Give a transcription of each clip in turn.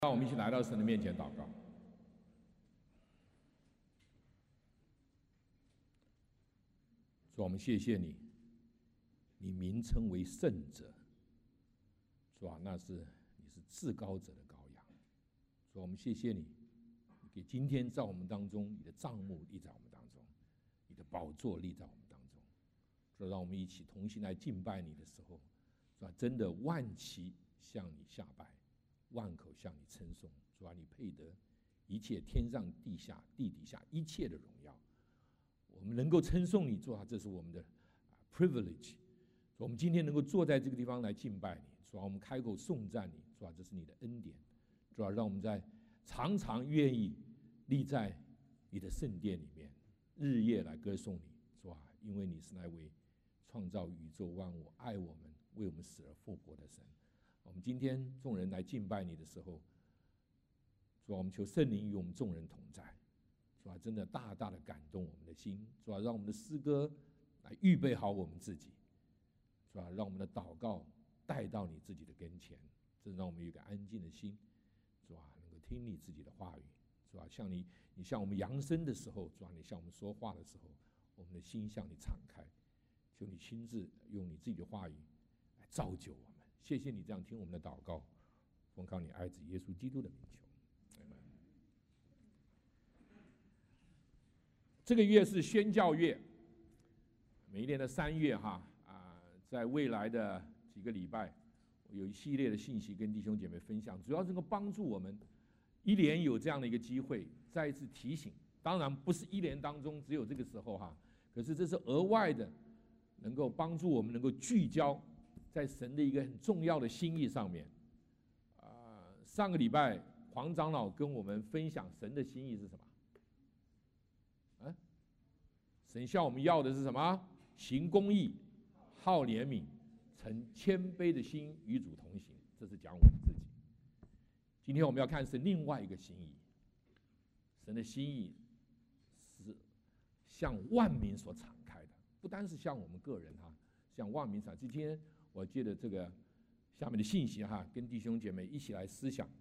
让我们一起来到神的面前祷告。主，我们谢谢你，你名称为圣者。主啊，你是至高者的羔羊。主，我们谢谢你，给今天在我们当中，你的帐幕立在我们当中，你的宝座立在我们当中。主，让我们一起同心来敬拜你的时候，主啊，真的万旗向你下拜，万口向你称颂。主啊，你配得一切天上地下地底下一切的荣耀。我们能够称颂你，主啊，这是我们的 privilege。我们今天能够坐在这个地方来敬拜你，主啊，我们开口颂赞你，主啊，这是你的恩典。主啊，让我们在常常愿意立在你的圣殿里面，日夜来歌颂你。主啊，因为你是那位创造宇宙万物、爱我们、为我们死而复活的神。我们今天众人来敬拜你的时候，主啊，我们求圣灵与我们众人同在。主啊，真的大大的感动我们的心。主啊，让我们的诗歌来预备好我们自己。主啊，让我们的祷告带到你自己的跟前，这让我们有一个安静的心。主啊，能够听你自己的话语。主啊，你向我们扬声的时候，主啊，你向我们说话的时候，我们的心向你敞开。求你亲自用你自己的话语来造就我们。谢谢你这样听我们的祷告，奉靠你爱子耶稣基督的名求。这个月是宣教月，每一年的3月在未来的几个礼拜，我有一系列的信息跟弟兄姐妹分享，主要是能够帮助我们一年有这样的一个机会，再一次提醒。当然不是一年当中只有这个时候可是这是额外的，能够帮助我们能够聚焦在神的一个很重要的心意上面。上个礼拜黄长老跟我们分享神的心意是什么？神向我们要的是什么？行公义，好怜悯，存谦卑的心，与主同行。这是讲我们自己。今天我们要看神另外一个心意。神的心意是向万民所敞开的，不单是向我们个人向万民敞开。今天我借着这个下面的信息跟弟兄姐妹一起来思想。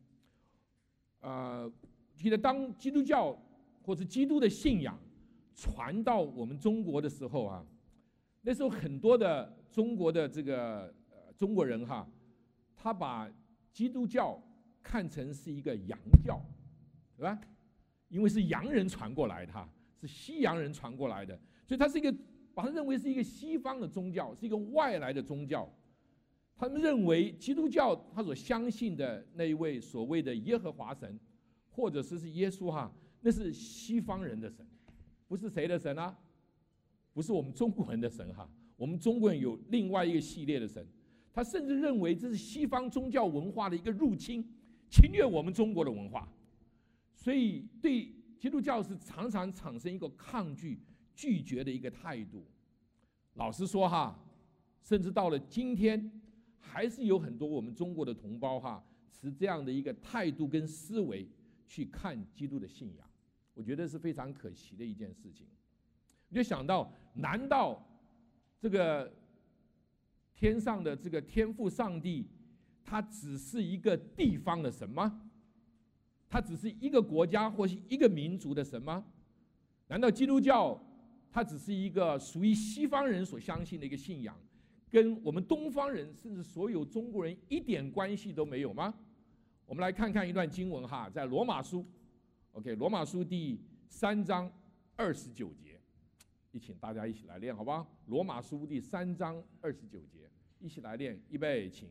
记得当基督教或者基督的信仰传到我们中国的时候那时候很多的中国的这个中国人他把基督教看成是一个洋教，对吧？因为是洋人传过来的是西洋人传过来的，所以他是一个把他认为是一个西方的宗教，是一个外来的宗教。他们认为基督教他所相信的那一位所谓的耶和华神，或者是耶稣那是西方人的神，不是谁的神不是我们中国人的神我们中国人有另外一个系列的神。他甚至认为这是西方宗教文化的一个入侵，侵略我们中国的文化，所以对基督教是常常产生一个抗拒、拒绝的一个态度。老实说甚至到了今天，还是有很多我们中国的同胞持这样的一个态度跟思维去看基督的信仰，我觉得是非常可惜的一件事情。你就想到，难道这个天上的这个天父上帝，他只是一个地方的神吗？他只是一个国家或是一个民族的神吗？难道基督教它只是一个属于西方人所相信的一个信仰，跟我们东方人甚至所有中国人一点关系都没有吗？我们来看看一段经文在罗马书罗马书第3章29节，请大家一起来练好不好？罗马书第3章29节，一起来练，预备，请。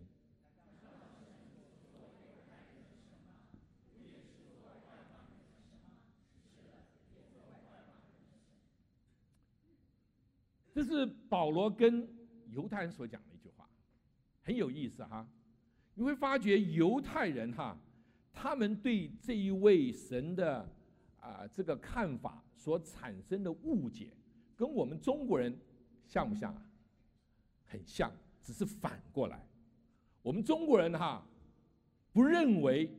这是保罗跟犹太人所讲的一句话，很有意思你会发觉犹太人他们对这一位神的这个看法所产生的误解，跟我们中国人像不像很像，只是反过来。我们中国人不认为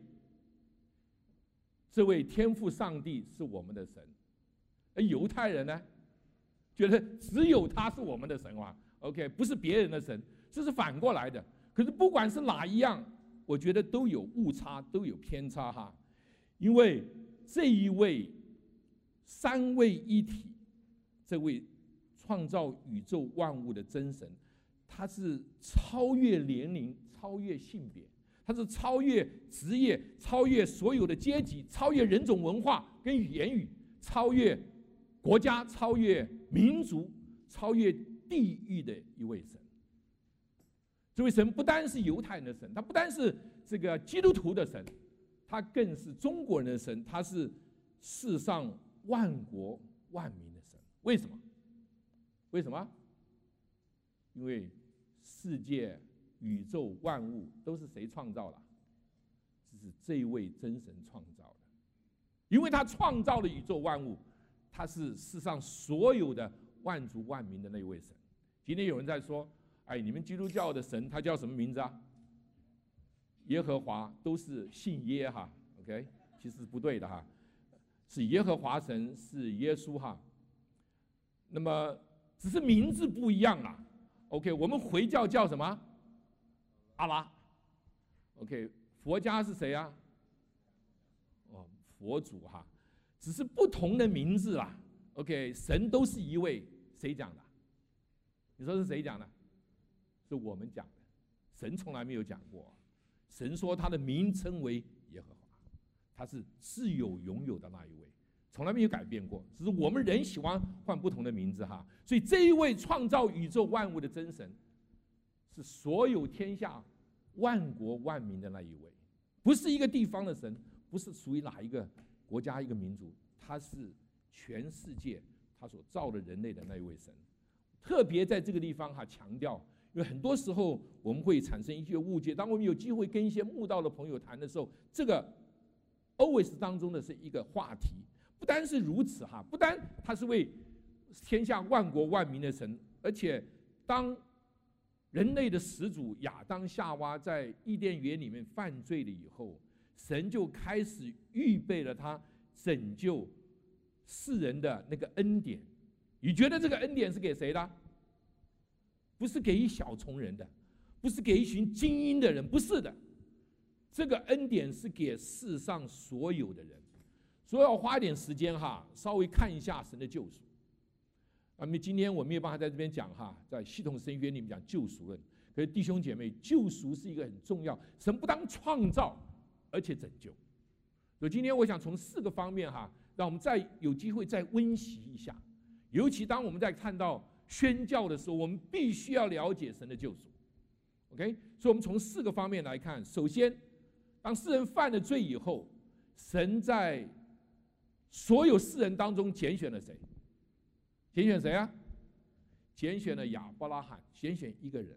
这位天父上帝是我们的神，而犹太人呢，觉得只有他是我们的神不是别人的神，这是反过来的。可是不管是哪一样， 我觉得都有误差，都有偏差哈。因为这一位三位一体，这位创造宇宙万物的真神，他是超越年龄、超越性别，他是超越职业、超越所有的阶级、超越人种文化跟言语、超越国家、超越民族、超越地域的一位神。这位神不单是犹太人的神，他不单是这个基督徒的神，他更是中国人的神，他是世上万国万民的神。为什么？为什么？因为世界、宇宙万物都是谁创造的？这是这一位真神创造的。因为他创造了宇宙万物，他是世上所有的万族万民的那一位神。今天有人在说，哎，你们基督教的神他叫什么名字啊？耶和华，都是姓耶哈 ，OK， 其实不对的哈，是耶和华神，是耶稣哈。那么只是名字不一样啦 ，OK， 我们回教叫什么？阿拉 ，OK， 佛家是谁啊？哦，佛祖哈，只是不同的名字啦 ，OK， 神都是一位，谁讲的？你说是谁讲的？是我们讲的，神从来没有讲过。神说他的名称为耶和华，他是自有永有的那一位，从来没有改变过。只是我们人喜欢换不同的名字哈。所以这一位创造宇宙万物的真神，是所有天下万国万民的那一位，不是一个地方的神，不是属于哪一个国家一个民族，他是全世界他所造的人类的那一位神。特别在这个地方哈强调。因为很多时候我们会产生一些误解，当我们有机会跟一些慕道的朋友谈的时候，这个 always 当中的是一个话题。不单是如此哈，不单他是为天下万国万民的神，而且当人类的始祖亚当夏娃在伊甸园里面犯罪了以后，神就开始预备了他拯救世人的那个恩典。你觉得这个恩典是给谁的？不是给一小撮人的，不是给一群精英的人，不是的。这个恩典是给世上所有的人。所以要花一点时间哈，稍微看一下神的救赎。今天我没有办法在这边讲哈，在系统神学里面讲救赎论。可是弟兄姐妹，救赎是一个很重要，神不当创造，而且拯救。所以今天我想从4个方面哈，让我们再有机会再温习一下。尤其当我们在看到宣教的时候，我们必须要了解神的救赎 ，OK？ 所以我们从4个方面来看。首先，当世人犯了罪以后，神在所有世人当中拣选了谁？拣选谁啊？拣选了亚伯拉罕，拣选一个人。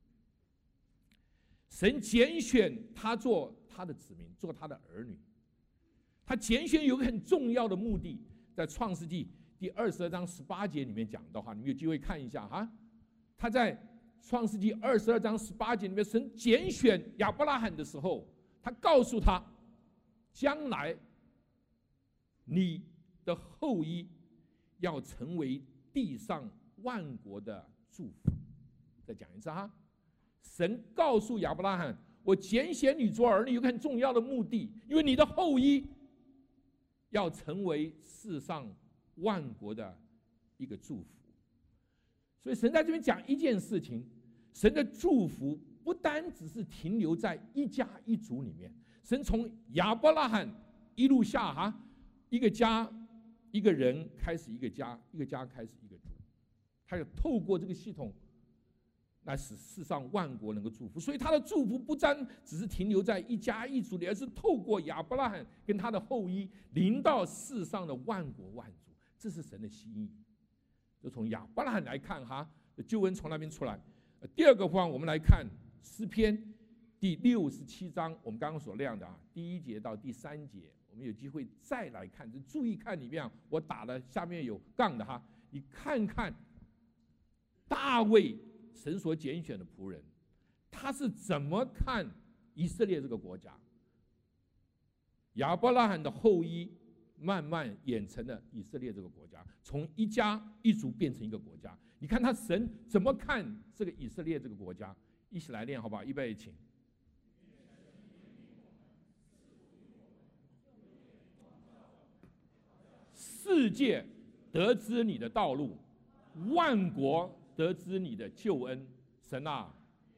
神拣选他做他的子民，做他的儿女。他拣选有个很重要的目的，在创世纪第22章18节里面讲的话，你们有机会看一下哈。他在创世纪22章18节里面，神拣选亚伯拉罕的时候，他告诉他，将来你的后裔要成为地上万国的祝福。再讲一次哈，神告诉亚伯拉罕，我拣选你做儿女有个很重要的目的，因为你的后裔要成为世上万国的一个祝福。所以神在这边讲一件事情，神的祝福不单只是停留在一家一族里面，神从亚伯拉罕一路下哈，一个家一个人开始一个家，一个家开始一个族，他要透过这个系统来使世上万国能够祝福。所以他的祝福不单只是停留在一家一族里，而是透过亚伯拉罕跟他的后裔临到世上的万国万族。这是神的心意。就从亚伯拉罕来看哈，救恩从那边出来。第二个方我们来看诗篇第67章，我们刚刚所亮的第1节到第3节，我们有机会再来看，就注意看里面我打的下面有杠的哈，你看看大卫神所拣选的仆人，他是怎么看以色列这个国家？亚伯拉罕的后裔慢慢演成了以色列这个国家，从一家一族变成一个国家。你看他神怎么看这个以色列这个国家？一起来念好不好？预备，请。 世界得知你的道路，万国得知你的救恩。神啊，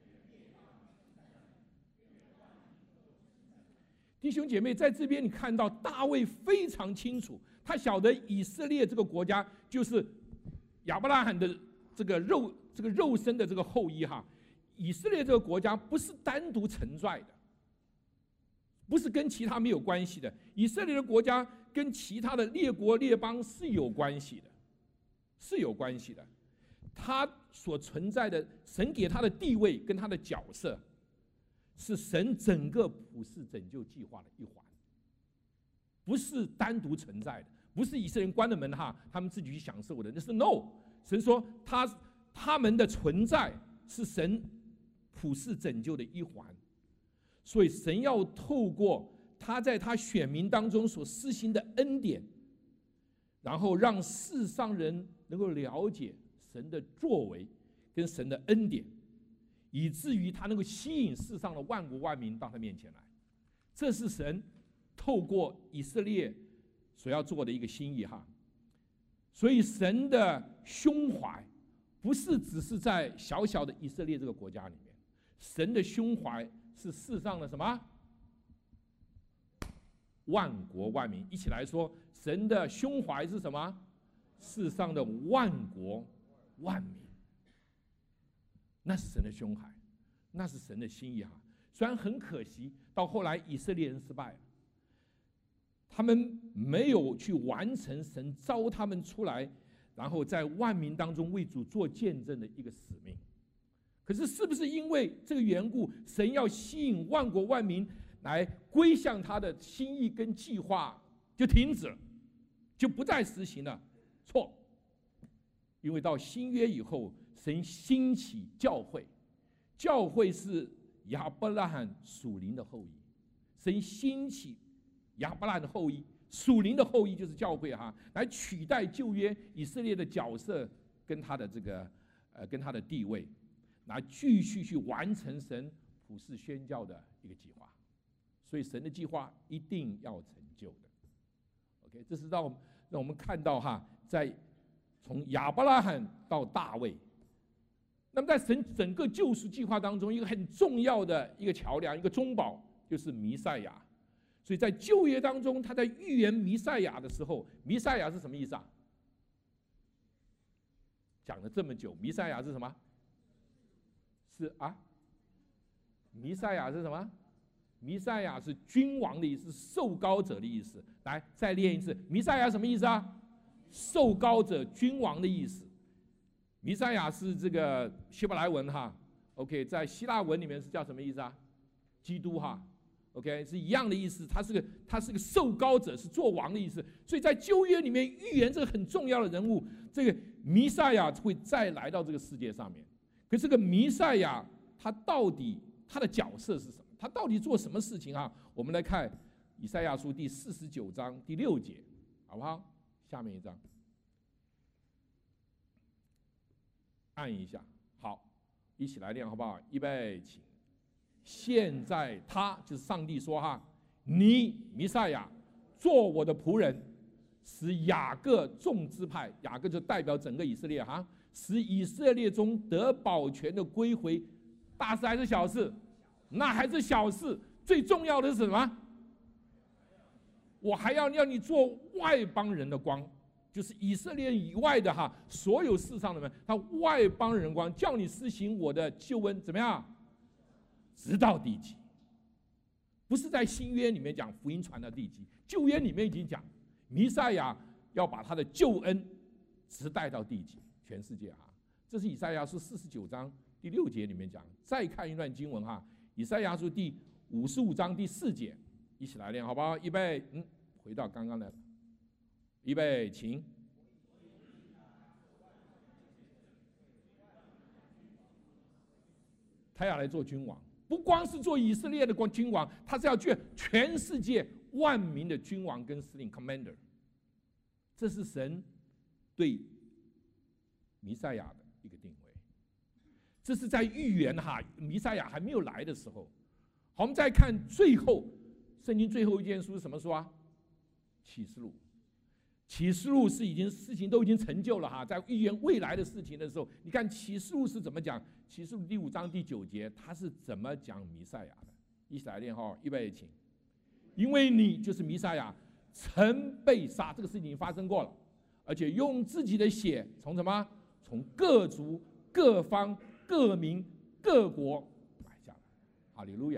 弟兄姐妹，在这边你看到大卫非常清楚，他晓得以色列这个国家就是亚伯拉罕的这个肉身的这个后裔哈。以色列这个国家不是单独存在的，不是跟其他没有关系的。以色列的国家跟其他的列国列邦是有关系的，是有关系的。他所存在的神给他的地位跟他的角色，是神整个普世拯救计划的一环，不是单独存在的，不是以色列人关了门哈，他们自己去享受的。那是 no， 神说他们的存在是神普世拯救的一环，所以神要透过他在他选民当中所施行的恩典，然后让世上人能够了解神的作为跟神的恩典，以至于他能够吸引世上的万国万民到他面前来。这是神透过以色列所要做的一个心意哈。所以神的胸怀不是只是在小小的以色列这个国家里面，神的胸怀是世上的什么？万国万民。一起来说，神的胸怀是什么？世上的万国万民。那是神的胸怀，那是神的心意哈。虽然很可惜，到后来以色列人失败了，他们没有去完成神召他们出来，然后在万民当中为主做见证的一个使命。可是，是不是因为这个缘故，神要吸引万国万民来归向他的心意跟计划就停止了，就不再实行了？错，因为到新约以后，神兴起教会，教会是亚伯拉罕属灵的后裔，神兴起亚伯拉罕的后裔，属灵的后裔就是教会哈，来取代旧约以色列的角色跟他的跟他的地位。来继续去完成神普世宣教的一个计划，所以神的计划一定要成就的。OK， 这是让我们看到哈，在从亚伯拉罕到大卫，那么在神整个救赎计划当中，一个很重要的一个桥梁，一个中保就是弥赛亚。所以在旧约当中，他在预言弥赛亚的时候，弥赛亚是什么意思啊？讲了这么久，弥赛亚是什么？是啊，弥赛亚是什么？弥赛亚是君王的意思，受膏者的意思。来，再练一次，弥赛亚什么意思啊？受膏者、君王的意思。弥赛亚是这个希伯来文哈 ，OK， 在希腊文里面是叫什么意思啊？基督哈 ，OK， 是一样的意思。他是个受膏者，是做王的意思。所以在旧约里面预言这个很重要的人物，这个弥赛亚会再来到这个世界上面。可这个弥赛亚他到底他的角色是什么？他到底做什么事情啊？我们来看以赛亚书第49章第6节，好不好？下面一章，按一下，好，一起来念好不好？预备，请。现在他就是上帝说哈，你弥赛亚做我的仆人，使雅各众支派，雅各就代表整个以色列哈。使以色列中得保全的归回，大事还是小事？那还是小事。最重要的是什么？我还要你做外邦人的光，就是以色列以外的哈，所有世上的人，他外邦人光，叫你施行我的救恩，怎么样？直到地极。不是在新约里面讲福音传到地极，旧约里面已经讲，弥赛亚要把他的救恩直带到地极。全世界哈，这是以赛亚书49章第6节里面讲。再看一段经文哈，以赛亚书第55章第4节，一起来念好不好？预备，回到刚刚的，预备，请。他要来做君王，不光是做以色列的君王，他是要做全世界万民的君王跟司令 commander。这是神对弥赛亚的一个定位，这是在预言哈，弥赛亚还没有来的时候。好，我们再看最后，圣经最后一卷书是什么书啊？启示录。 启示录是事情都已经成就了哈，在预言未来的事情的时候，你看启示录是怎么讲？启示录第5章第9节，他是怎么讲弥赛亚的？一起来念哈，预备请。因为你就是弥赛亚，曾被杀，这个事情已经发生过了，而且用自己的血从什么？从各族、各方、各民、各国买下来。哈利路亚！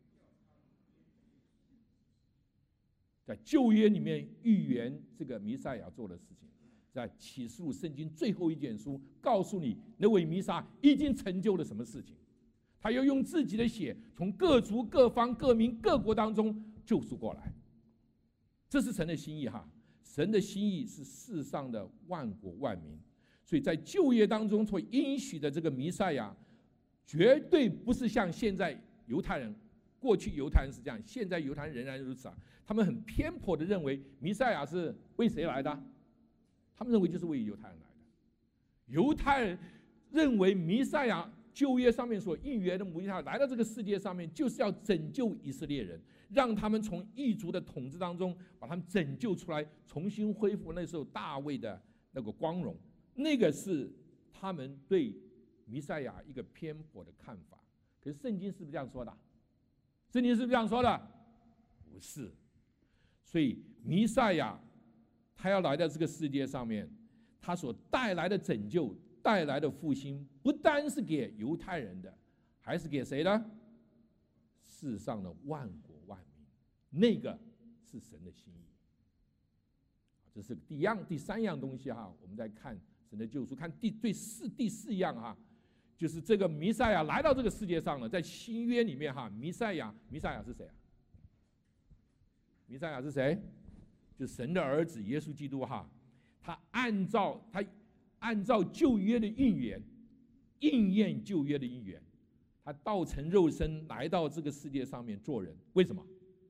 在旧约里面预言这个弥赛亚做的事情，在启示录圣经最后一卷书告诉你，那位弥撒已经成就了什么事情？他要用自己的血从各族、各方、各民、各国当中救赎过来。这是神的心意哈！神的心意是世上的万国万民，所以在旧约当中所应许的这个弥赛亚，绝对不是像现在犹太人，过去犹太人是这样，现在犹太人仍然如此啊。他们很偏颇的认为弥赛亚是为谁来的？他们认为就是为犹太人来的。犹太人认为弥赛亚旧约上面所预言的弥赛亚来到这个世界上面，就是要拯救以色列人，让他们从异族的统治当中把他们拯救出来，重新恢复那时候大卫的那个光荣。那个是他们对弥赛亚一个偏颇的看法。可是圣经是不是这样说的？圣经是不是这样说的？不是。所以弥赛亚他要来到这个世界上面，他所带来的拯救、带来的复兴，不单是给犹太人的，还是给谁呢？世上的万国万民，那个是神的心意。这是第三样东西哈，我们在看神的救赎，看第四样哈，就是这个弥赛亚来到这个世界上了，在新约里面哈，弥赛亚是谁啊？弥赛亚是谁？就是神的儿子耶稣基督哈，他按照旧约的应验旧约的应验，他道成肉身来到这个世界上面做人。为什么？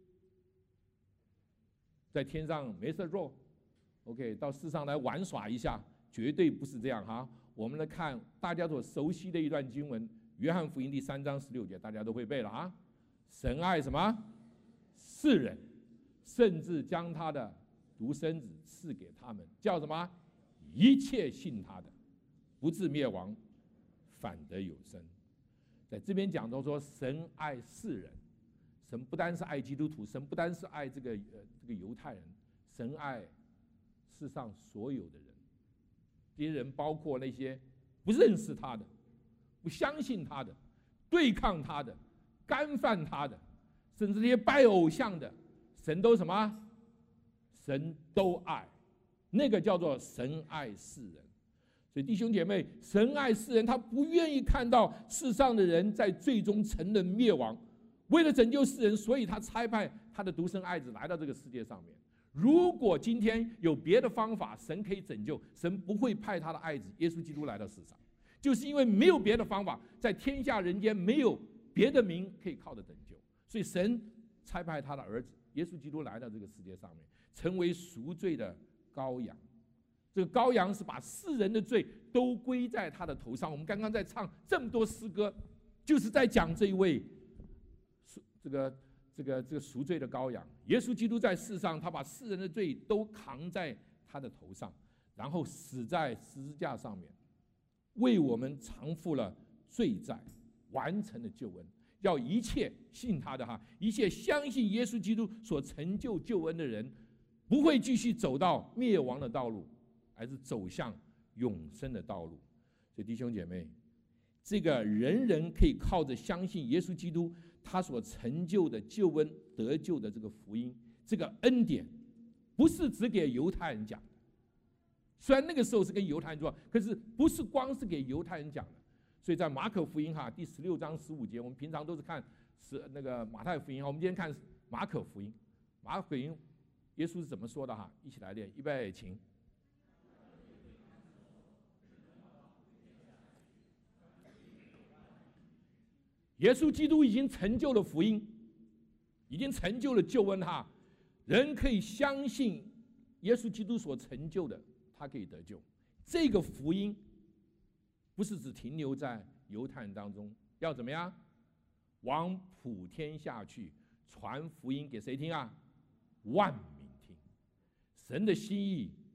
在天上没事做 ，OK， 到世上来玩耍一下，绝对不是这样哈。我们来看大家所熟悉的一段经文，约翰福音第3章16节，大家都会背了啊。神爱什么？世人，甚至将他的独生子赐给他们，叫什么？一切信他的，不至灭亡，反得有生。在这边讲到说，神爱世人，神不单是爱基督徒，神不单是爱这个犹太人，神爱世上所有的人。这些人包括那些不认识他的、不相信他的、对抗他的、干犯他的，甚至那些拜偶像的，神都什么？神都爱，那个叫做神爱世人。所以弟兄姐妹，神爱世人，他不愿意看到世上的人在最终沉沦灭亡。为了拯救世人，所以他差派他的独生爱子来到这个世界上面。如果今天有别的方法，神可以拯救，神不会派他的爱子耶稣基督来到世上，就是因为没有别的方法，在天下人间没有别的名可以靠着拯救，所以神差派他的儿子耶稣基督来到这个世界上面，成为赎罪的羔羊。这个羔羊是把世人的罪都归在他的头上。我们刚刚在唱这么多诗歌，就是在讲这一位这个赎罪的羔羊，耶稣基督在世上，他把世人的罪都扛在他的头上，然后死在十字架上面，为我们偿付了罪债，完成了救恩。要一切信他的一切相信耶稣基督所成就救恩的人，不会继续走到灭亡的道路，而是走向永生的道路。所以弟兄姐妹，这个人人可以靠着相信耶稣基督他所成就的救恩得救的这个福音，这个恩典，不是只给犹太人讲的。虽然那个时候是跟犹太人说，可是不是光是给犹太人讲的。所以在马可福音第16章15节，我们平常都是看那个马太福音，我们今天看马可福音。马可福音耶稣是怎么说的一起来念，预备请。耶稣基督已经成就了福音，已经成就了救恩人可以相信耶稣基督所成就的，他可以得救。这个福音不是只停留在犹太人当中，要怎么样？往普天下去，传福音给谁听万民听。神的心意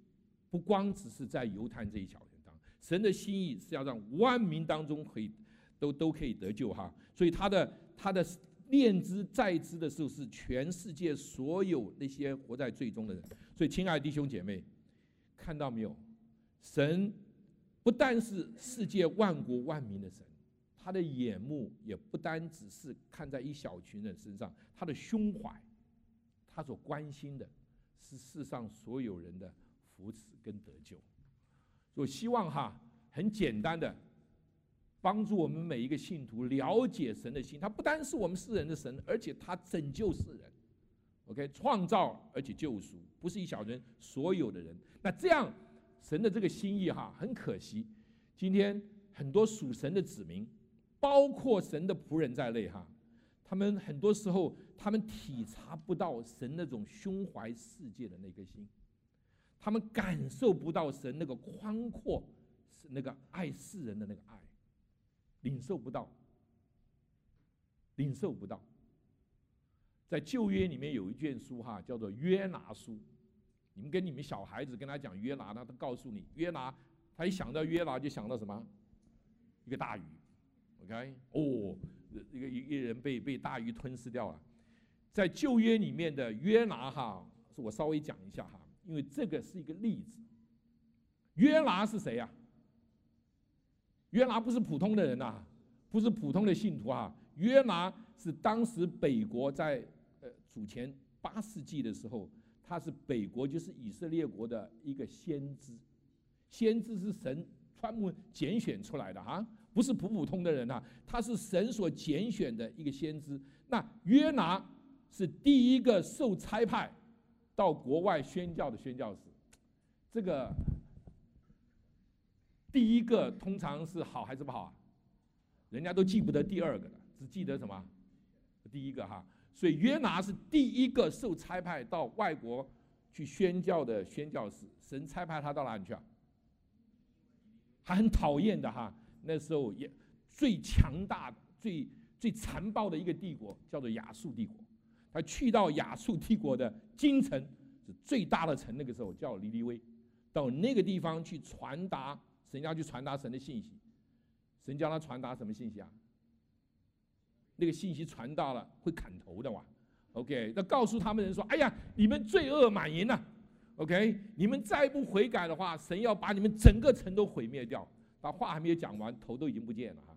不光只是在犹太这一小人当中，神的心意是要让万民当中都可以得救哈。所以他的念之在之的时候，是全世界所有那些活在罪中的人。所以，亲爱的弟兄姐妹，看到没有？神不但是世界万国万民的神，他的眼目也不单只是看在一小群人身上，他的胸怀，他所关心的是世上所有人的福祉跟得救。所以希望哈，很简单的帮助我们每一个信徒了解神的心。他不单是我们世人的神，而且他拯救世人 ，OK， 创造而且救赎，不是一小人，所有的人。那这样神的这个心意哈，很可惜，今天很多属神的子民，包括神的仆人在内哈，他们很多时候他们体察不到神那种胸怀世界的那颗心，他们感受不到神那个宽阔，那个爱世人的那个爱，领受不到。在旧约里面有一卷书哈，叫做约拿书。你们跟你们小孩子跟他讲约拿，他告诉你约拿，他一想到约拿就想到什么？一个大鱼 ，OK？ 哦，一个人被大鱼吞噬掉了。在旧约里面的约拿哈，我稍微讲一下哈，因为这个是一个例子。约拿是谁呀？约拿不是普通的人呐，不是普通的信徒啊。约拿是当时北国在主前8世纪的时候，他是北国，就是以色列国的一个先知。先知是神专门拣选出来的啊，不是普通的人啊，他是神所拣选的一个先知。那约拿是第一个受差派到国外宣教的宣教士。这个第一个通常是好还是不好啊？人家都记不得第二个了，只记得什么？第一个哈。所以约拿是第一个受差派到外国去宣教的宣教士。神差派他到哪里去啊？还很讨厌的哈。那时候也最强大、最残暴的一个帝国叫做亚述帝国。他去到亚述帝国的京城，是最大的城，那个时候叫尼尼微，到那个地方去传达。神要去传达神的信息，神叫他传达什么信息啊？那个信息传到了会砍头的哇 ，OK？ 那告诉他们人说：“哎呀，你们罪恶满盈了 ，OK？ 你们再不悔改的话，神要把你们整个城都毁灭掉。”他话还没有讲完，头都已经不见了哈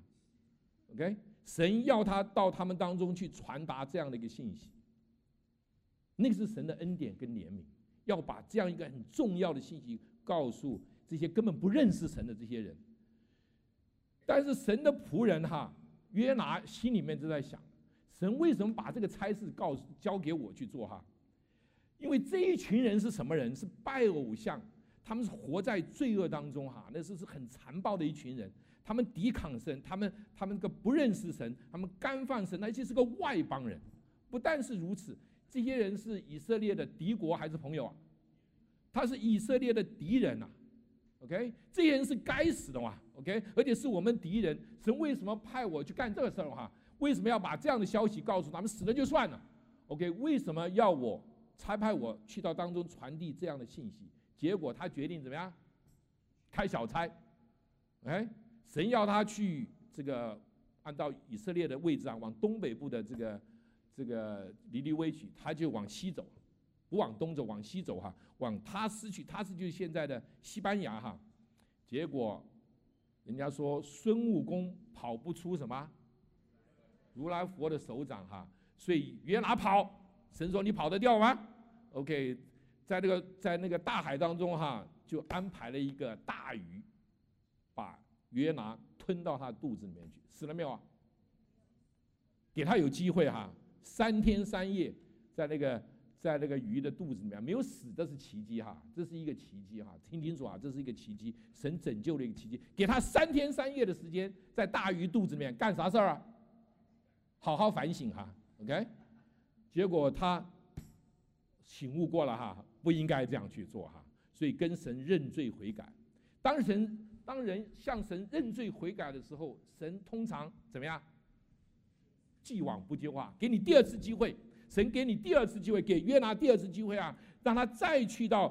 ，OK？ 神要他到他们当中去传达这样的一个信息，那个是神的恩典跟怜悯，要把这样一个很重要的信息告诉这些根本不认识神的这些人。但是神的仆人哈，约拿心里面就在想，神为什么把这个差事交给我去做哈？因为这一群人是什么人？是拜偶像，他们是活在罪恶当中哈，那是很残暴的一群人。他们抵抗神，他们这个不认识神，他们干犯神，而且是个外邦人。不但是如此，这些人是以色列的敌国还是朋友啊？他是以色列的敌人啊。OK， 这些人是该死的嘛 ？OK， 而且是我们敌人。神为什么派我去干这个事儿哈？为什么要把这样的消息告诉他们？死了就算了 ，OK？ 为什么要我差派我去到当中传递这样的信息？结果他决定怎么样？开小差，哎，神要他去这个按照以色列的位置啊，往东北部的这个尼尼微去，他就往西走。不往东走，往西走哈，往他斯去，他斯就是现在的西班牙哈。结果人家说孙悟空跑不出什么如来佛的手掌哈，所以约拿跑，神说你跑得掉吗 ？OK， 在那个大海当中哈，就安排了一个大鱼，把约拿吞到他的肚子里面去，死了没有啊？给他有机会哈，3天3夜在那个鱼的肚子里面没有死，这是奇迹哈，这是一个奇迹哈，听清楚啊，这是一个奇迹，神拯救了一个奇迹，给他3天3夜的时间，在大鱼肚子里面干啥事儿啊？好好反省哈 ，OK？ 结果他醒悟过了哈，不应该这样去做哈，所以跟神认罪悔改。当人向神认罪悔改的时候，神通常怎么样？既往不咎啊，给你第2次机会。神给你第2次机会，给约拿第2次机会啊，让他再去到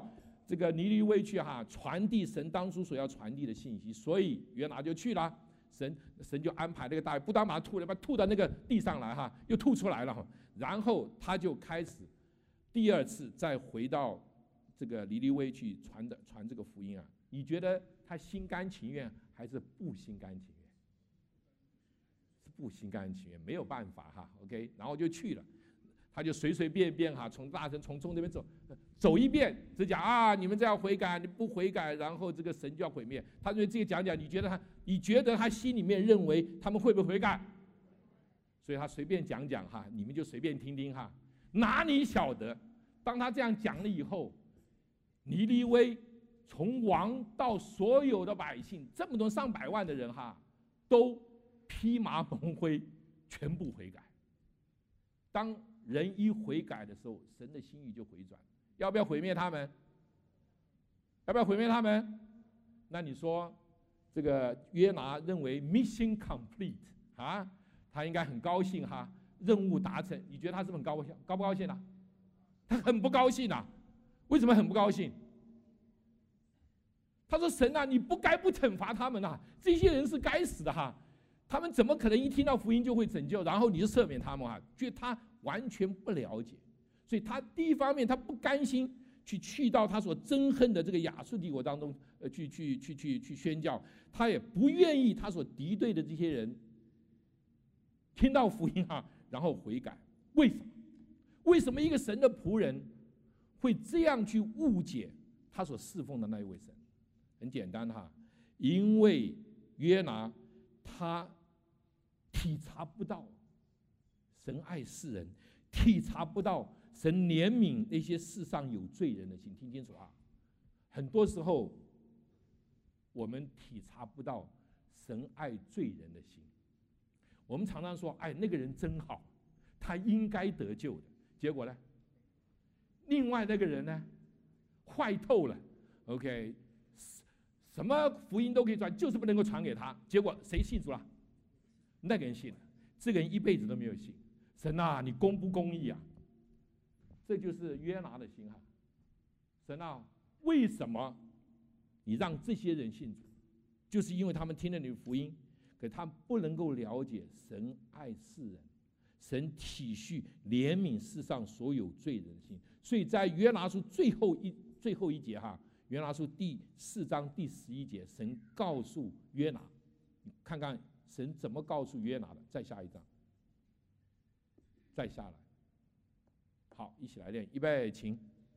这个尼尼微去传递神当初所要传递的信息，所以约拿就去了。神就安排那个大雨，不但把它吐到那个地上来又吐出来了然后他就开始第二次再回到这个尼尼微去传这个福音你觉得他心甘情愿还是不心甘情愿？是不心甘情愿，没有办法OK， 然后就去了。他就随便从大城从这边走一遍，只讲你们这样悔改，你不悔改，然后这个神就要毁灭。他就这个讲，你觉得他心里面认为他们会不会悔改？所以他随便讲你们就随便听听哪里晓得，当他这样讲了以后，尼尼微从王到所有的百姓，这么多上百万的人都披麻蒙灰，全部悔改。当人一悔改的时候，神的心意就回转。要不要毁灭他们？要不要毁灭他们？那你说，这个约拿认为 mission complete 他应该很高兴任务达成。你觉得他是不是很高不高兴他很不高兴为什么很不高兴？他说：“神你不该不惩罚他们这些人是该死的他们怎么可能一听到福音就会拯救，然后你就赦免他们觉得他完全不了解，所以他第一方面他不甘心去到他所憎恨的这个亚述帝国当中去宣教，他也不愿意他所敌对的这些人听到福音然后悔改。为什么？为什么一个神的仆人会这样去误解他所侍奉的那一位神？很简单因为约拿他体察不到神爱世人，体察不到神怜悯那些世上有罪人的心。听清楚很多时候我们体察不到神爱罪人的心。我们常常说那个人真好，他应该得救的，结果呢，另外那个人呢，坏透了 OK， 什么福音都可以传，就是不能够传给他，结果谁信主了？那个人信了，这个人一辈子都没有信。神你公不公义这就是约拿的心神为什么你让这些人信主？就是因为他们听了你的福音，可他们不能够了解神爱世人，神体恤怜悯世上所有罪人的心。所以在约拿书最后一节约拿书第4章第11节，神告诉约拿，你看看神怎么告诉约拿的。再下一章，再下来，好，一起来念，预备，请。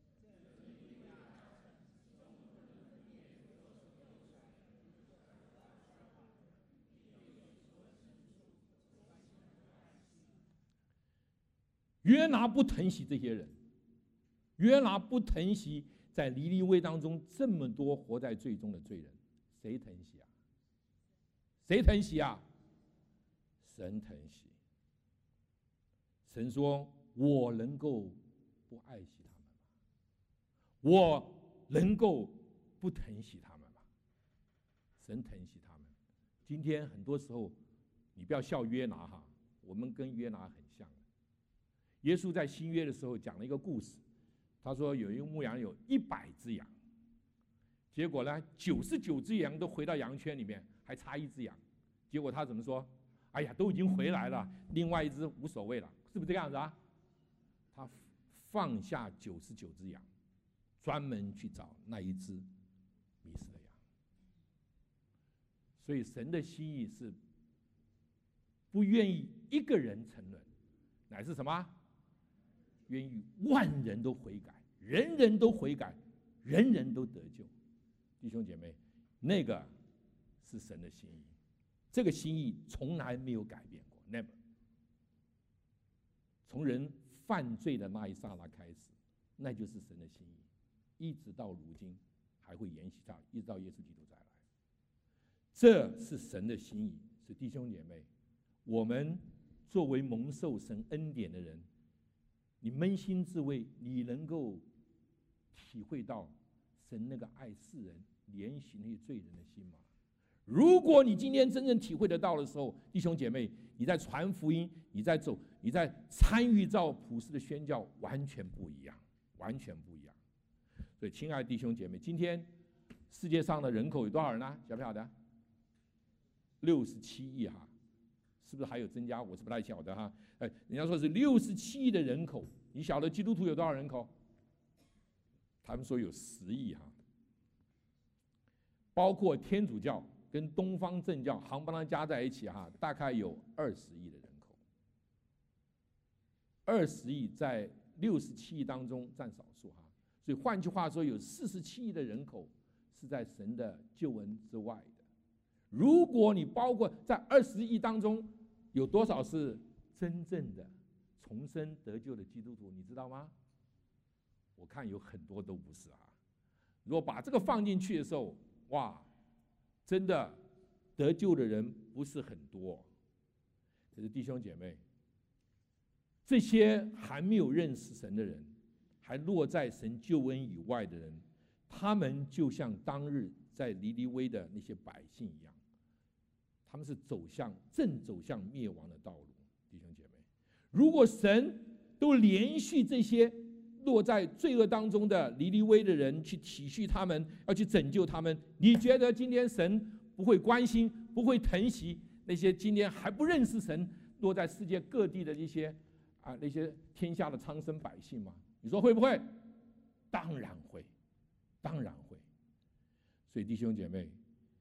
约拿不疼惜这些人，约拿不疼惜在尼尼微当中这么多活在罪中的罪人，谁疼惜谁疼惜神疼惜。神说：“我能够不爱惜他们吗？我能够不疼惜他们吗？”神疼惜他们。今天很多时候，你不要笑约拿我们跟约拿很像。耶稣在新约的时候讲了一个故事，他说有一个牧羊有100只羊，结果呢99只羊都回到羊圈里面，还差1只羊，结果他怎么说？哎呀，都已经回来了，另外1只无所谓了，是不是这个样子他放下99只羊，专门去找那1只迷失的羊。所以神的心意是不愿意一个人沉沦，乃是什么？愿意万人都悔改，人人都悔改，人人都得救。弟兄姐妹，那个是神的心意，这个心意从来没有改变过 ，never。从人犯罪的那一刹那开始，那就是神的心意，一直到如今还会延续到，一直到耶稣基督再来。这是神的心意。是弟兄姐妹，我们作为蒙受神恩典的人，你扪心自问，你能够体会到神那个爱世人、怜惜那些罪人的心吗？如果你今天真正体会得到的时候，弟兄姐妹，你在传福音，你在参与到普世的宣教，完全不一样，完全不一样。 所以，亲爱的弟兄姐妹，今天世界上的人口有多少人呢？晓不晓得？67亿哈，是不是还有增加？我是不太晓得哈。人家说是67亿的人口，你晓得基督徒有多少人口？他们说有10亿哈，包括天主教跟东方正教夯不啷加在一起哈，大概有20亿的人口。20亿在67亿当中占少数哈，所以换句话说，有47亿的人口是在神的救恩之外的。如果你包括在20亿当中，有多少是真正的重生得救的基督徒，你知道吗？我看有很多都不是啊。如果把这个放进去的时候，哇，真的得救的人不是很多。可是弟兄姐妹，这些还没有认识神的人，还落在神救恩以外的人，他们就像当日在尼尼微的那些百姓一样，他们是正走向灭亡的道路。弟兄姐妹，如果神都连续这些落在罪恶当中的尼尼微的人去体恤他们，要去拯救他们，你觉得今天神不会关心，不会疼惜那些今天还不认识神落在世界各地的那些天下的苍生百姓吗？你说会不会？当然会，当然会。所以弟兄姐妹，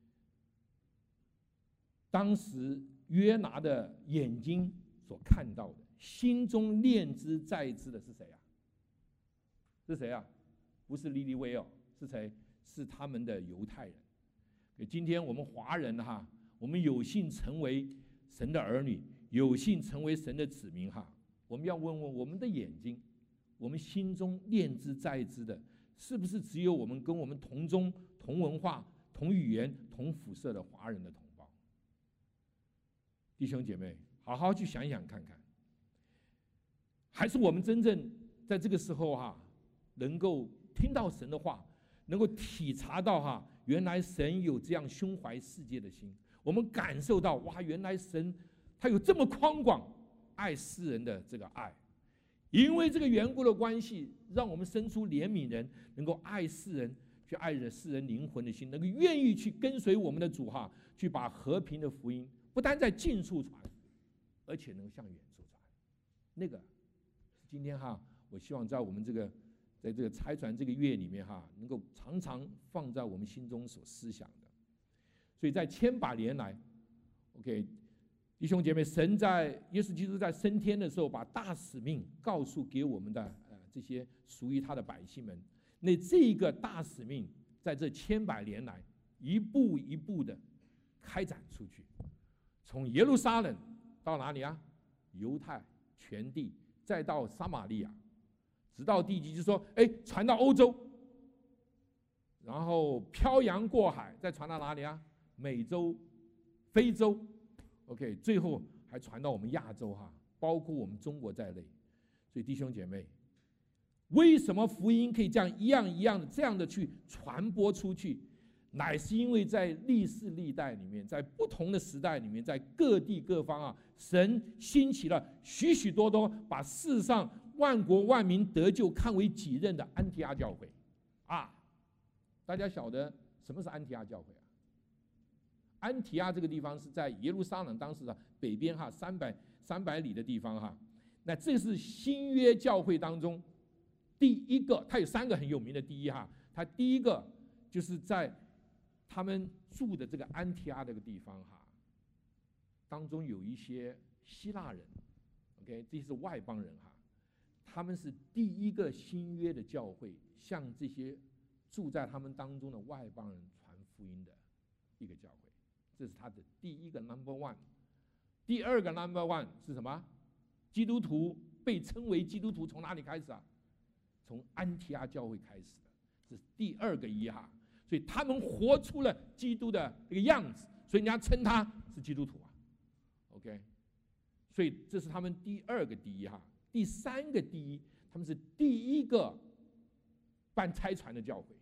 当时约拿的眼睛所看到的，心中念之在之的是谁啊？是谁啊？不是尼尼微哦，是谁？是他们的犹太人。今天我们华人哈，我们有幸成为神的儿女，有幸成为神的子民哈。我们要问问我们的眼睛，我们心中念之在之的，是不是只有我们跟我们同宗、同文化、同语言、同肤色的华人的同胞？弟兄姐妹，好好去想想看看，还是我们真正在这个时候哈，能够听到神的话，能够体察到哈，原来神有这样胸怀世界的心，我们感受到哇，原来神他有这么宽广爱世人的这个爱，因为这个缘故的关系，让我们生出怜悯人，能够爱世人，去爱着世人灵魂的心，能够愿意去跟随我们的主哈，去把和平的福音不单在近处传，而且能向远处传。那个今天哈，我希望在我们在这个拆传这个月里面哈，能够常常放在我们心中所思想的。所以在千百年来 ，OK。弟兄姐妹，神在耶稣基督在升天的时候，把大使命告诉给我们的这些属于他的百姓们。那这个大使命在这千百年来，一步一步的开展出去，从耶路撒冷到哪里啊？犹太全地，再到撒玛利亚，直到地极，就是说，传到欧洲，然后漂洋过海，再传到哪里啊？美洲、非洲。OK， 最后还传到我们亚洲哈，包括我们中国在内。所以弟兄姐妹，为什么福音可以这样一样一样的这样的去传播出去？乃是因为在历世历代里面，在不同的时代里面，在各地各方啊，神兴起了许许多多把世上万国万民得救看为己任的安提阿教会啊。大家晓得什么是安提阿教会啊？安提阿这个地方是在耶路撒冷当时的北边哈300里的地方哈。那这是新约教会当中第一个，它有3个很有名的第一哈。它第一个就是在他们住的这个安提阿这个地方哈，当中有一些希腊人 ，OK， 这是外邦人哈，他们是第一个新约的教会，向这些住在他们当中的外邦人传福音的一个教会。这是他的第一个 number one。第二个 number one 是什么？基督徒被称为基督徒从哪里开始啊？从安提阿教会开始的，这是第二个一哈。所以他们活出了基督的这个样子，所以人家称他是基督徒啊。OK， 所以这是他们第二个第一哈。第3个第一，他们是第一个办差传的教会。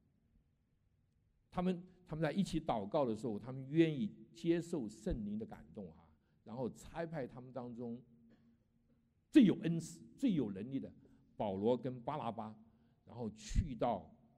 他们在一起祷告的时候，他们愿意接受圣灵的感动哈，然后差派他们当中最有恩慈、最有能力的保罗跟巴拿巴，然后去到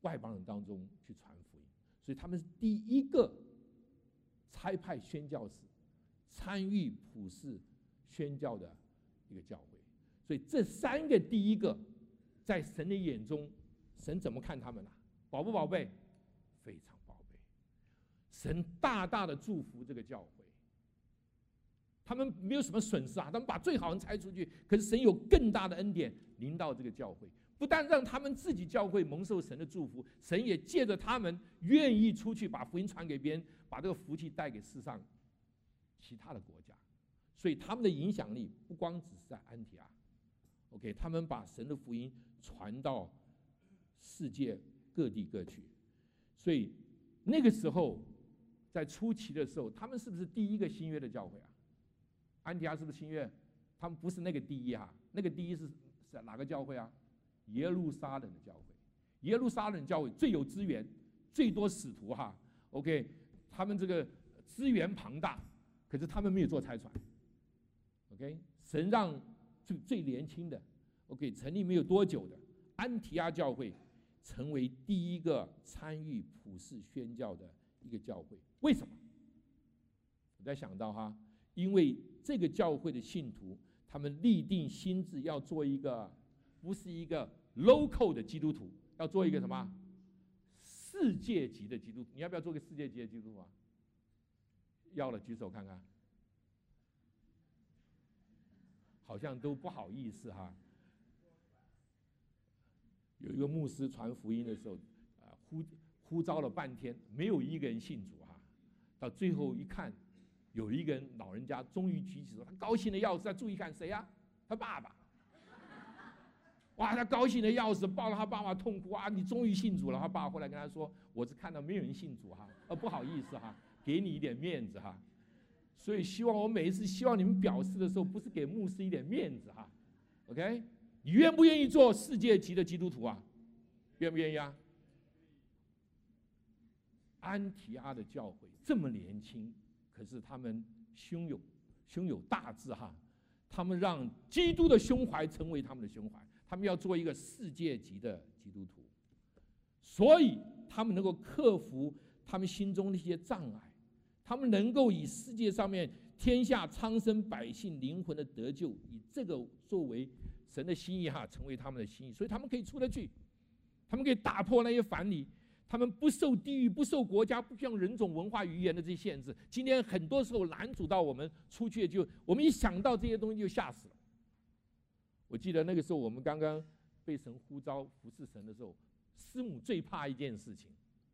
外邦人当中去传福音，所以他们是第一个差派宣教士参与普世宣教的一个教会。所以这3个第一个，在神的眼中，神怎么看他们啊？宝不宝贝？非常宝贝。神大大的祝福这个教会，他们没有什么损失啊，他们把最好人拆出去，可是神有更大的恩典临到这个教会，不但让他们自己教会蒙受神的祝福，神也借着他们愿意出去把福音传给别人，把这个福气带给世上其他的国家。所以他们的影响力不光只是在安提阿 ，OK， 他们把神的福音传到世界各地各去。所以那个时候，在初期的时候，他们是不是第一个新约的教会啊？安提阿是不是新约？他们不是那个第一啊，那个第一是哪个教会啊？耶路撒冷的教会。耶路撒冷教会最有资源，最多使徒哈。OK， 他们这个资源庞大，可是他们没有做差传。OK， 神让最年轻的 ，OK， 成立没有多久的安提阿教会，成为第一个参与普世宣教的一个教会。为什么？我在想到哈，因为这个教会的信徒，他们立定心志要做一个，不是一个 local 的基督徒，要做一个什么世界级的基督徒。你要不要做个世界级的基督徒啊？要了举手看看。好像都不好意思哈。有一个牧师传福音的时候，呼召了半天，没有一个人信主哈。到最后一看，有一个人老人家终于举起手，他高兴的要死。他注意看谁呀？他爸爸。哇，他高兴的要死，抱了他爸爸痛哭啊！你终于信主了。他爸爸后来跟他说：“我是看到没有人信主哈，不好意思哈，给你一点面子哈。”所以希望我每一次希望你们表示的时候，不是给牧师一点面子哈 ，OK？ 你愿不愿意做世界级的基督徒啊？愿不愿意啊？安提阿的教会这么年轻，可是他们胸有大志哈，他们让基督的胸怀成为他们的胸怀，他们要做一个世界级的基督徒，所以他们能够克服他们心中的一些障碍。他们能够以世界上面天下苍生百姓灵魂的得救，以这个作为神的心意哈，成为他们的心意，所以他们可以出得去，他们可以打破那些藩篱，他们不受地域、不受国家、不像人种、文化、语言的这些限制。今天很多时候拦阻到我们出去，我们一想到这些东西就吓死了。我记得那个时候我们刚刚被神呼召服侍神的时候，师母最怕一件事情，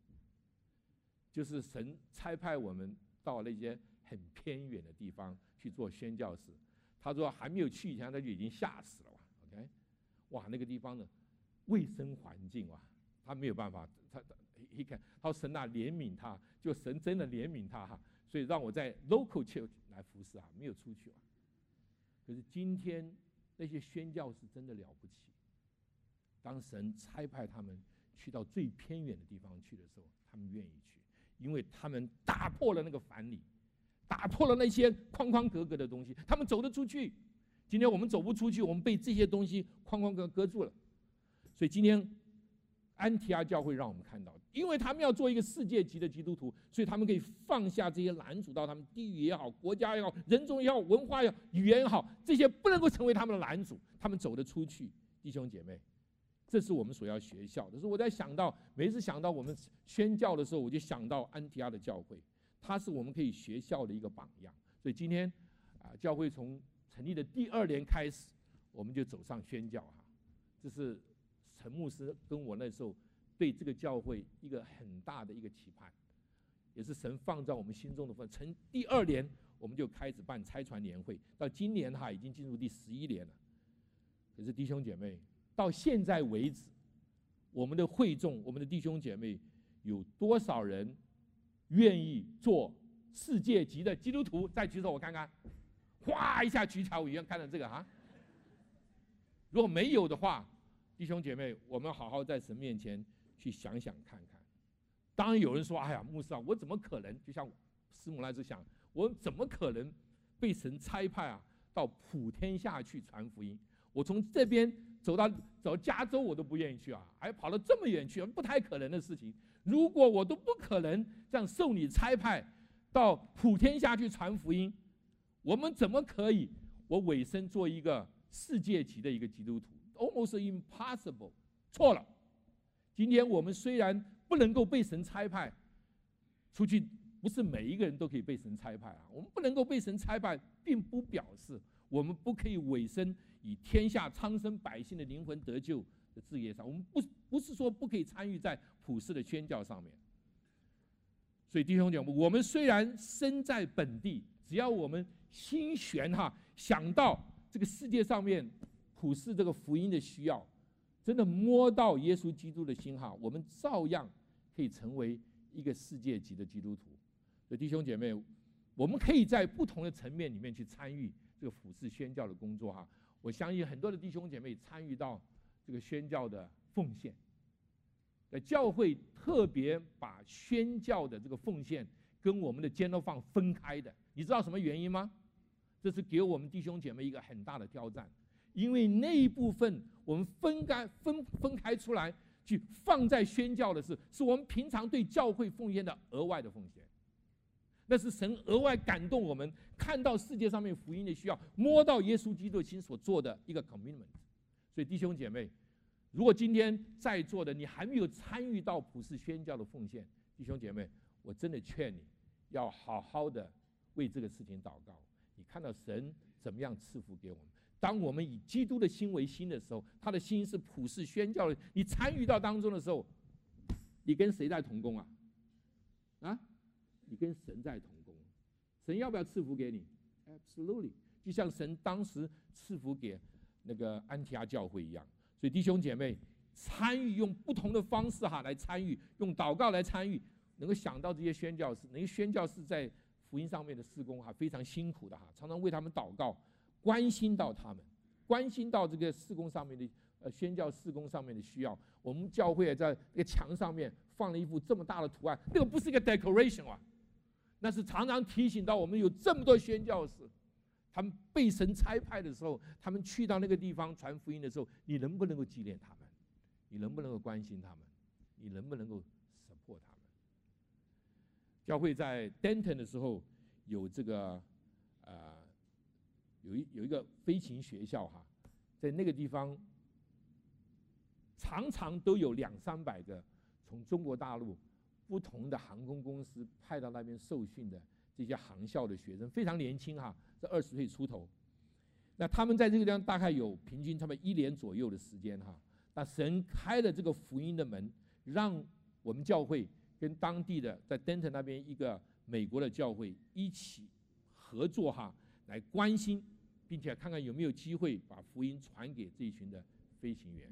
就是神差派我们到那些很偏远的地方去做宣教士。他说还没有去以前他就已经吓死了 ，OK， 哇，那个地方呢，卫生环境哇，他没有办法，他一看，他说神啊怜悯他，就神真的怜悯他哈，所以让我在 local church 来服侍啊，没有出去啊。可是今天那些宣教士真的了不起，当神差派他们去到最偏远的地方去的时候，他们愿意去。因为他们打破了那个藩篱，打破了那些框框格格的东西，他们走得出去。今天我们走不出去，我们被这些东西框框格住了。所以今天安提阿教会让我们看到，因为他们要做一个世界级的基督徒，所以他们可以放下这些拦阻到他们地域也好、国家也好、人种也好、文化也好、语言也好，这些不能够成为他们的拦阻，他们走得出去。弟兄姐妹，这是我们所要学校的。所以我在想到，每一次想到我们宣教的时候，我就想到安提阿的教会，它是我们可以学校的一个榜样。所以今天教会从成立的第2年开始，我们就走上宣教哈。这是陈牧师跟我那时候对这个教会一个很大的一个期盼，也是神放在我们心中的份。成第2年，我们就开始办差传年会，到今年已经进入第11年了。可是弟兄姐妹，到现在为止，我们的会众、我们的弟兄姐妹有多少人愿意做世界级的基督徒？再举手我看看，哗一下举起来，我一样看到这个啊。如果没有的话，弟兄姐妹，我们好好在神面前去想想看看。当然有人说：“哎呀，牧师啊，我怎么可能？”就像师母那时想，我怎么可能被神差派到普天下去传福音？我从这边走加州我都不愿意去啊，还跑到这么远去，不太可能的事情。如果我都不可能这样受你差派到普天下去传福音，我们怎么可以我委身做一个世界级的一个基督徒 ？Almost impossible， 错了。今天我们虽然不能够被神差派出去，不是每一个人都可以被神差派啊。我们不能够被神差派，并不表示我们不可以委身以天下苍生百姓的灵魂得救的事业上。我们不是说不可以参与在普世的宣教上面。所以弟兄姐妹，我们虽然身在本地，只要我们心悬想到这个世界上面普世这个福音的需要，真的摸到耶稣基督的心我们照样可以成为一个世界级的基督徒。所以弟兄姐妹，我们可以在不同的层面里面去参与这个普世宣教的工作我相信很多的弟兄姐妹参与到这个宣教的奉献，教会特别把宣教的这个奉献跟我们的general fund分开的。你知道什么原因吗？这是给我们弟兄姐妹一个很大的挑战，因为那一部分我们分开出来去放在宣教的是我们平常对教会奉献的额外的奉献，那是神额外感动我们看到世界上面福音的需要，摸到耶稣基督的心所做的一个 commitment。 所以弟兄姐妹，如果今天在座的你还没有参与到普世宣教的奉献，弟兄姐妹，我真的劝你要好好的为这个事情祷告。你看到神怎么样赐福给我们？当我们以基督的心为心的时候，他的心是普世宣教的，你参与到当中的时候，你跟谁在同工你跟神在同工。神要不要赐福给你？ Absolutely， 就像神当时赐福给那个安提阿教会一样。所以弟兄姐妹，参与用不同的方式来参与，用祷告来参与，能够想到这些宣教士，那些宣教士在福音上面的事工非常辛苦的常常为他们祷告，关心到他们，关心到这个事工上面的宣教事工上面的需要。我们教会在这个墙上面放了一幅这么大的图案，那个不是一个 decoration 那是常常提醒到我们有这么多宣教士，他们被神差派的时候，他们去到那个地方传福音的时候，你能不能够纪念他们？你能不能够关心他们？你能不能够 support 他们？教会在 Denton 的时候有这个有一个飞行学校在那个地方常常都有200-300个从中国大陆不同的航空公司派到那边受训的这些航校的学生，非常年轻是20岁出头。那他们在这个地方大概有平均他们1年左右的时间那神开了这个福音的门，让我们教会跟当地的在 Denton 那边一个美国的教会一起合作来关心，并且看看有没有机会把福音传给这一群的飞行员。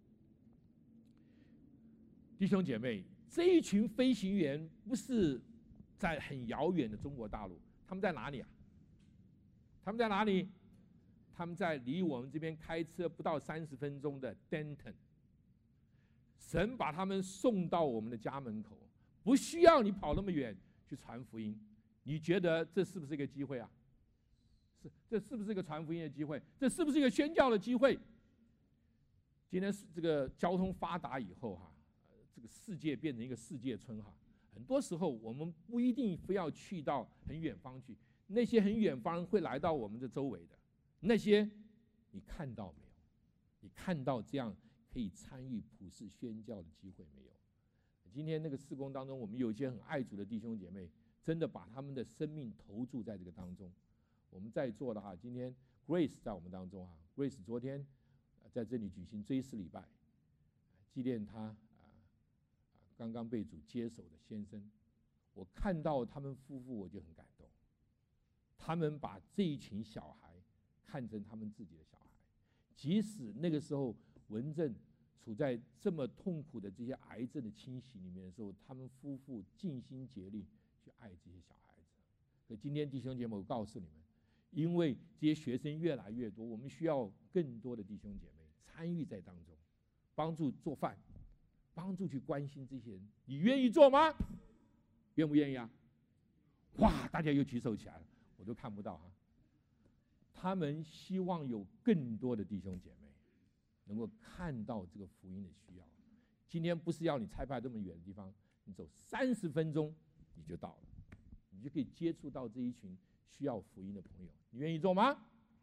弟兄姐妹，这一群飞行员不是在很遥远的中国大陆，他们在哪里他们在哪里？他们在离我们这边开车不到30分钟的 Denton。 神把他们送到我们的家门口，不需要你跑那么远去传福音。你觉得这是不是一个机会这是不是一个传福音的机会？这是不是一个宣教的机会？今天这个交通发达以后这个世界变成一个世界村很多时候我们不一定非要去到很远方去，那些很远方会来到我们的周围的那些，你看到没有？你看到这样可以参与普世宣教的机会没有？今天那个事工当中，我们有一些很爱主的弟兄姐妹，真的把他们的生命投注在这个当中。我们在座的今天 Grace 在我们当中Grace 昨天在这里举行追思礼拜，纪念他刚刚被主接手的先生。我看到他们夫妇，我就很感动。他们把这一群小孩看成他们自己的小孩，即使那个时候文正处在这么痛苦的这些癌症的侵袭里面的时候，他们夫妇尽心竭力去爱这些小孩子。所以今天弟兄姐妹，我告诉你们，因为这些学生越来越多，我们需要更多的弟兄姐妹参与在当中，帮助做饭，帮助去关心这些人。你愿意做吗？愿不愿意哇，大家又举手起来了，我都看不到他们希望有更多的弟兄姐妹能够看到这个福音的需要。今天不是要你差派这么远的地方，你走30分钟你就到了，你就可以接触到这一群需要福音的朋友。你愿意做吗？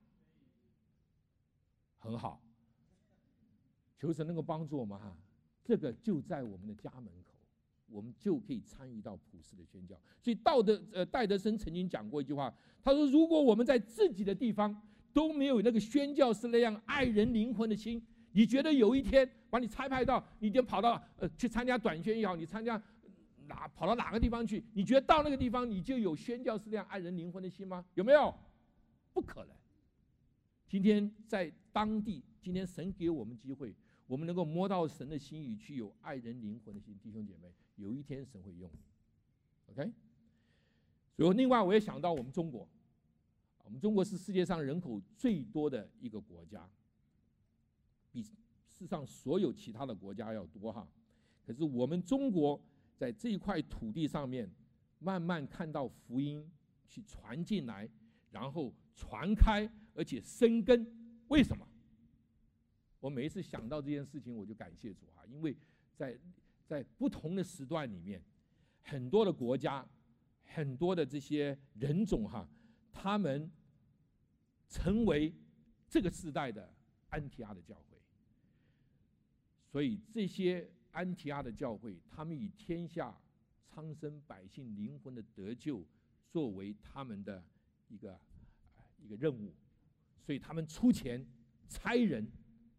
很好，求神能够帮助我们哈。这个就在我们的家门口，我们就可以参与到普世的宣教。所以戴德生曾经讲过一句话，他说：如果我们在自己的地方都没有那个宣教士那样爱人灵魂的心，你觉得有一天把你差派到，你就跑到去参加短宣也好，你参加跑到哪个地方去，你觉得到那个地方你就有宣教士那样爱人灵魂的心吗？有没有？不可能。今天在当地，今天神给我们机会，我们能够摸到神的心意，去有爱人灵魂的心，弟兄姐妹，有一天神会用你。OK？ 所以另外我也想到我们中国，我们中国是世界上人口最多的一个国家，比世上所有其他的国家要多哈。可是我们中国在这一块土地上面，慢慢看到福音去传进来，然后传开，而且生根。为什么？我每一次想到这件事情，我就感谢主啊！因为在不同的时段里面，很多的国家，很多的这些人种哈，他们成为这个时代的安提阿的教会。所以这些安提阿的教会，他们以天下苍生百姓灵魂的得救作为他们的一个任务，所以他们出钱差人，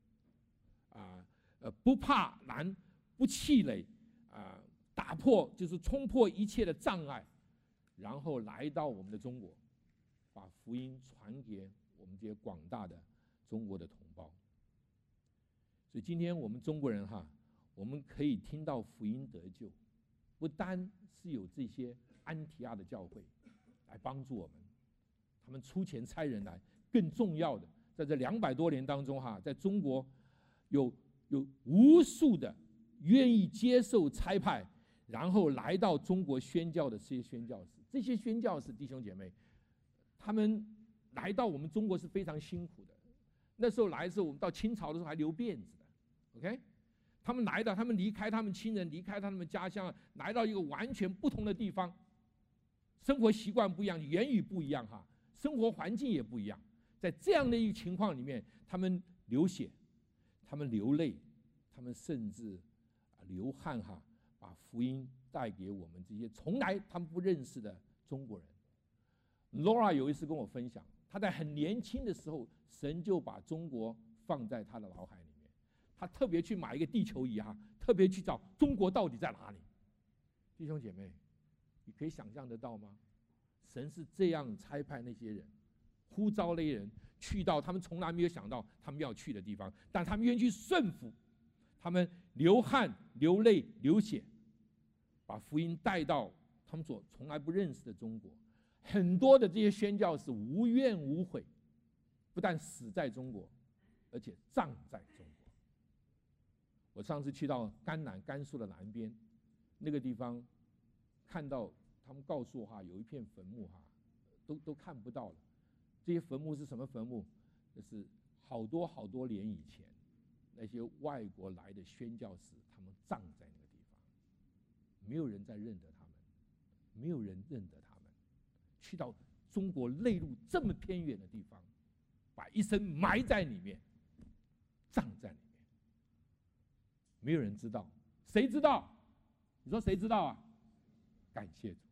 不怕难，不气馁，打破就是冲破一切的障碍，然后来到我们的中国，把福音传给我们这些广大的中国的同胞。所以今天我们中国人哈，我们可以听到福音得救，不单是有这些安提阿的教会来帮助我们，他们出钱差人来，更重要的，在这200多年当中哈，在中国有无数的愿意接受差派，然后来到中国宣教的这些宣教士。这些宣教士弟兄姐妹，他们来到我们中国是非常辛苦的。那时候来的时候，我们到清朝的时候还留辫子的 ，OK？ 他们来到，他们离开他们亲人，离开他们家乡，来到一个完全不同的地方，生活习惯不一样，言语不一样哈，生活环境也不一样。在这样的一个情况里面，他们流血，他们流泪，他们甚至流汗哈，把福音带给我们这些从来他们不认识的中国人。Laura 有一次跟我分享，她在很年轻的时候，神就把中国放在她的脑海里面，她特别去买一个地球仪哈，特别去找中国到底在哪里。弟兄姐妹，你可以想象得到吗？神是这样差派那些人，呼召那些人去到他们从来没有想到他们要去的地方，但他们愿意去顺服，他们流汗、流泪、流血，把福音带到他们所从来不认识的中国。很多的这些宣教士无怨无悔，不但死在中国，而且葬在中国。我上次去到甘肃的南边，那个地方看到他们告诉我哈，有一片坟墓哈，都看不到了。这些坟墓是什么坟墓？就是好多年以前那些外国来的宣教士，他们葬在那个地方，没有人再认得他们，没有人认得他们。去到中国内陆这么偏远的地方，把一生埋在里面，葬在里面，没有人知道。谁知道？你说谁知道啊？感谢主，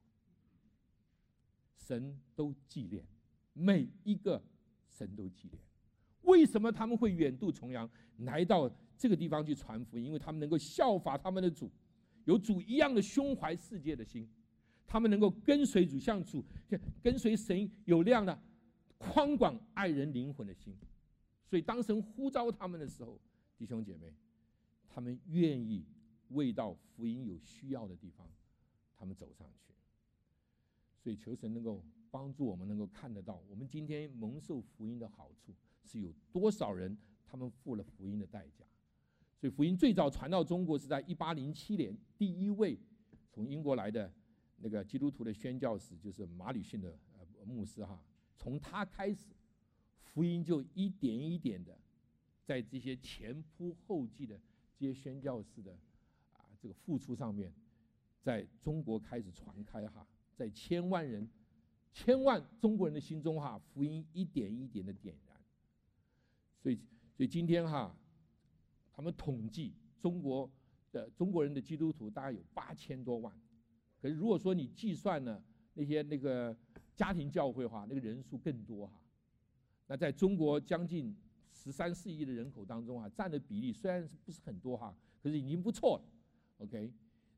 神都纪念，每一个神都纪念。为什么他们会远渡重洋来到这个地方去传福音？因为他们能够效法他们的主，有主一样的胸怀世界的心，他们能够跟随主，像主跟随神有那样的宽广爱人灵魂的心。所以当神呼召他们的时候，弟兄姐妹，他们愿意为到福音有需要的地方，他们走上去。所以求神能够帮助我们，能够看得到我们今天蒙受福音的好处是有多少人他们付了福音的代价。所以福音最早传到中国是在1807年，第一位从英国来的那个基督徒的宣教士就是马吕逊的牧师哈，从他开始，福音就一点一点的在这些前仆后继的这些宣教士的这个付出上面，在中国开始传开哈，在千万中国人的心中哈，福音一点一点的点燃。所以今天哈，他们统计中国人的基督徒大概有8000多万，可是如果说你计算呢那个家庭教会的话，那个人数更多哈。那在中国将近13、14亿的人口当中啊，占的比例虽然不是很多哈，可是已经不错了。OK，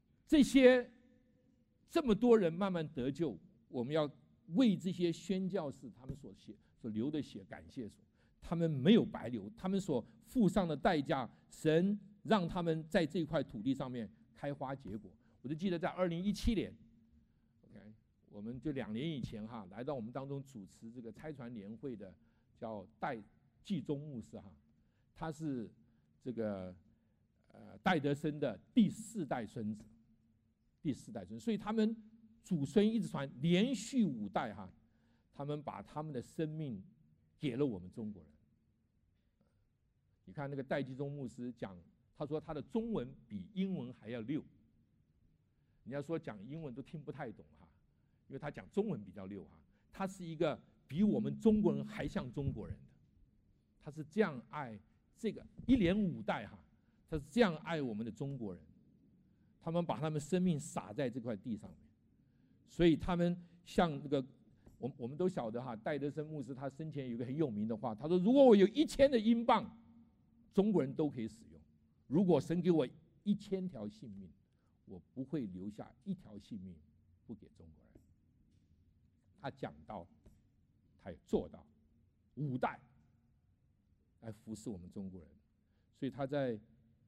这么多人慢慢得救，我们要为这些宣教士他们所流的血感谢主，他们没有白流，他们所付上的代价，神让他们在这块土地上面开花结果。我就记得在2017年 ，OK， 我们就2年以前哈，来到我们当中主持这个差传年会的叫戴季中牧师哈，他是这个戴德生的第4代孙子，所以他们祖孙一直传，连续5代哈，他们把他们的生命给了我们中国人。你看那个戴季中牧师讲，他说他的中文比英文还要溜。人家说讲英文都听不太懂哈，因为他讲中文比较溜哈。他是一个比我们中国人还像中国人的，他是这样爱这个1连5代哈，他是这样爱我们的中国人。他们把他们生命撒在这块地上面，所以他们像这个，我们都晓得哈，戴德生牧师他生前有一个很有名的话，他说：“如果我有1000的英镑，中国人都可以使用；如果神给我1000条性命，我不会留下1条性命不给中国人。”他讲到，他也做到，5代来服侍我们中国人，所以他在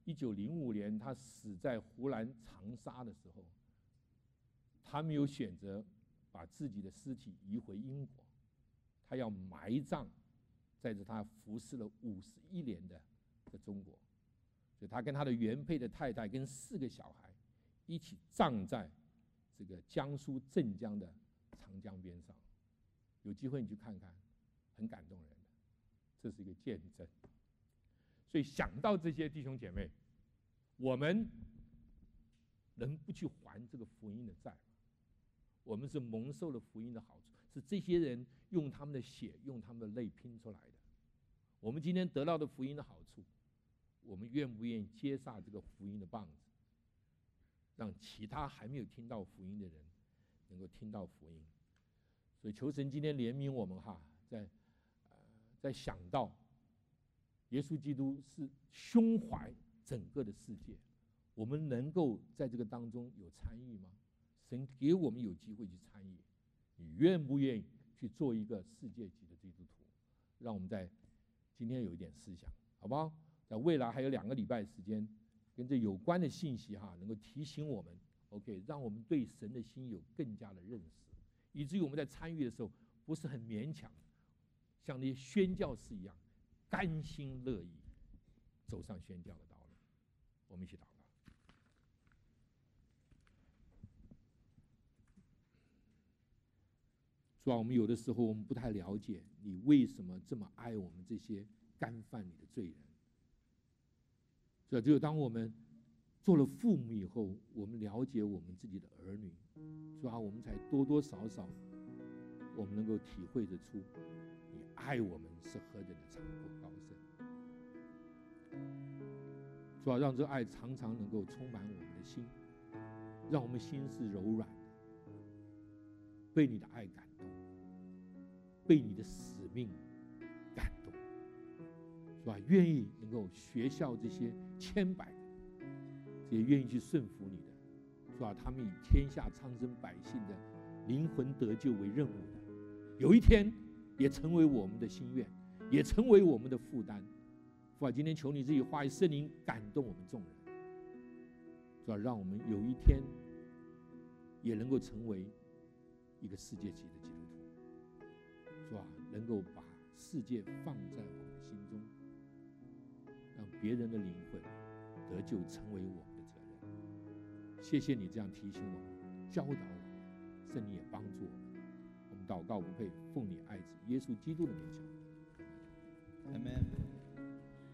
1905年他死在湖南长沙的时候，他没有选择把自己的尸体移回英国，他要埋葬在这他服侍了51年的中国，所以他跟他的原配的太太跟4个小孩一起葬在这个江苏镇江的长江边上。有机会你去看看，很感动人的，这是一个见证。所以想到这些弟兄姐妹，我们能不去还这个福音的债吗？我们是蒙受了福音的好处，是这些人用他们的血、用他们的泪拼出来的。我们今天得到的福音的好处，我们愿不愿意接下这个福音的棒子，让其他还没有听到福音的人能够听到福音？所以求神今天怜悯我们哈，在想到耶稣基督是胸怀整个的世界，我们能够在这个当中有参与吗？神给我们有机会去参与，你愿不愿意去做一个世界级的基督徒？让我们在今天有一点思想，好不好？在未来还有2个礼拜时间，跟这有关的信息哈，能够提醒我们 ，OK， 让我们对神的心有更加的认识，以至于我们在参与的时候不是很勉强，像那些宣教士一样，甘心乐意走上宣教的道路。我们一起祷告。主啊，我们有的时候我们不太了解你为什么这么爱我们这些干犯你的罪人。所以只有当我们做了父母以后，我们了解我们自己的儿女，主啊，我们才多多少少我们能够体会得出你爱我们是何等的长阔高深。主啊，让这爱常常能够充满我们的心，让我们心是柔软的，被你的爱感动，被你的使命感动，主啊，愿意能够学效这些千百个，这些愿意去顺服你的，主啊，他们以天下苍生百姓的灵魂得救为任务的，有一天也成为我们的心愿，也成为我们的负担。主啊，今天求你自己话语圣灵感动我们众人，主啊，让我们有一天也能够成为一个世界级的基督徒，主啊，能够把世界放在我们的心中，让别人的灵魂得救成为我们的责任。谢谢你这样提醒我们，教导我们，圣灵也帮助我们。我们祷告不配，奉你爱子耶稣基督的名求。Amen。